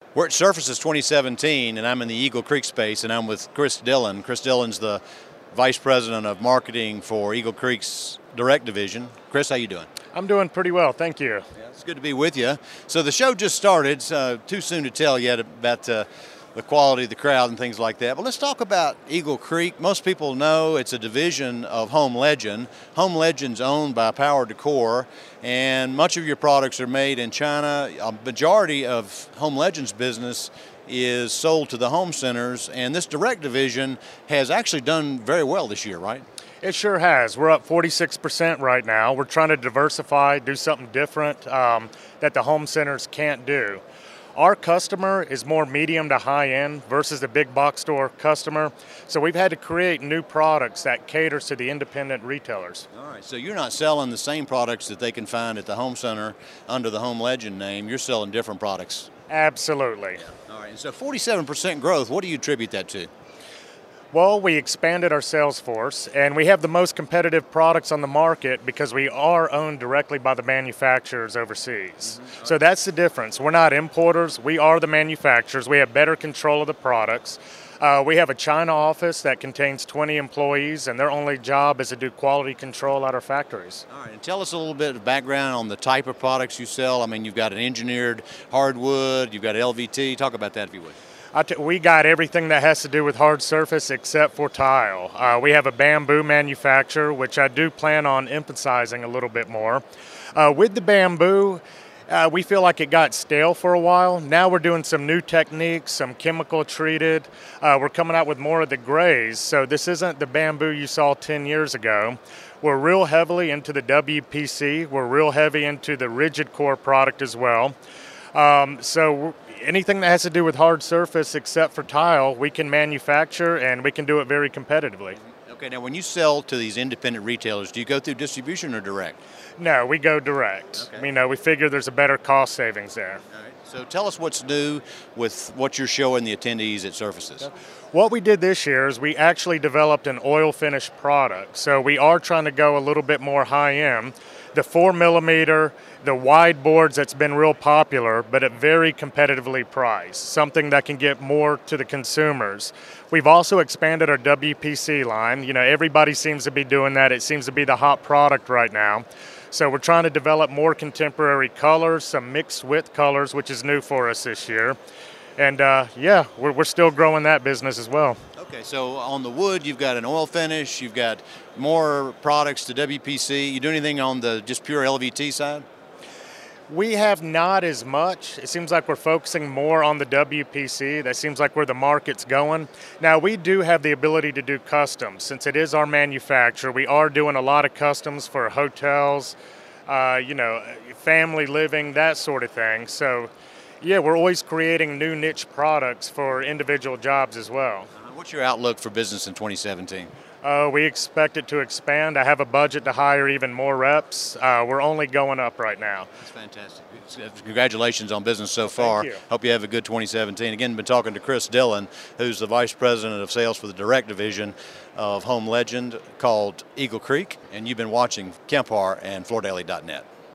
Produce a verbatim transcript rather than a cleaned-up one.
We're at Surfaces twenty seventeen, and I'm in the Eagle Creek space, and I'm with Chris Dillon. Chris Dillon's the Vice President of Marketing for Eagle Creek's direct division. Chris, how you doing? I'm doing pretty well, thank you. Yeah, it's good to be with you. So the show just started, uh, too soon to tell yet about uh, the quality of the crowd and things like that. But let's talk about Eagle Creek. Most people know it's a division of Home Legend. Home Legend's owned by Power Decor, and much of your products are made in China. A majority of Home Legend's business is sold to the home centers, and this direct division has actually done very well this year, right? It sure has. We're up forty-six percent right now. We're trying to diversify, do something different um, that the home centers can't do. Our customer is more medium to high end versus the big box store customer. So we've had to create new products that caters to the independent retailers. All right, so you're not selling the same products that they can find at the home center under the Home Legend name. You're selling different products. Absolutely. Yeah. All right, and so forty-seven percent growth, what do you attribute that to? Well, we expanded our sales force, and we have the most competitive products on the market because we are owned directly by the manufacturers overseas. Mm-hmm. So that's the difference. We're not importers. We are the manufacturers. We have better control of the products. Uh, we have a China office that contains twenty employees, and their only job is to do quality control at our factories. All right, and tell us a little bit of background on the type of products you sell. I mean, you've got an engineered hardwood, you've got L V T. Talk about that if you would. I t- we got everything that has to do with hard surface except for tile. Uh, we have a bamboo manufacturer, which I do plan on emphasizing a little bit more. Uh, with the bamboo, uh, we feel like it got stale for a while. Now we're doing some new techniques, some chemical treated. Uh, we're coming out with more of the grays, so this isn't the bamboo you saw ten years ago. We're real heavily into the W P C. We're real heavy into the rigid core product as well. Um, so anything that has to do with hard surface except for tile, we can manufacture, and we can do it very competitively. Okay, now when you sell to these independent retailers, do you go through distribution or direct? No, we go direct. Okay. You know, we figure there's a better cost savings there. All right. So tell us what's new with what you're showing the attendees at Surfaces. What we did this year is we actually developed an oil finish product. So we are trying to go a little bit more high end. The four millimeter, the wide boards that's been real popular, but at very competitively priced, something that can get more to the consumers. We've also expanded our W P C line. You know, everybody seems to be doing that. It seems to be the hot product right now. So we're trying to develop more contemporary colors, some mixed width colors, which is new for us this year. And uh, yeah, we're, we're still growing that business as well. Okay, so on the wood, you've got an oil finish, you've got more products to W P C. You do anything on the just pure L V T side? We have not as much. It seems like we're focusing more on the W P C. That seems like where the market's going. Now, we do have the ability to do customs. Since it is our manufacturer, we are doing a lot of customs for hotels, uh, you know, family living, that sort of thing. So, yeah, we're always creating new niche products for individual jobs as well. Uh, what's your outlook for business in twenty seventeen? Uh, we expect it to expand. I have a budget to hire even more reps. Uh, we're only going up right now. That's fantastic. Congratulations on business so far. Thank you. Hope you have a good twenty seventeen. Again, been talking to Chris Dillon, who's the Vice President of Sales for the direct division of Home Legend called Eagle Creek, and you've been watching Kemp Harr and Floor Daily dot net.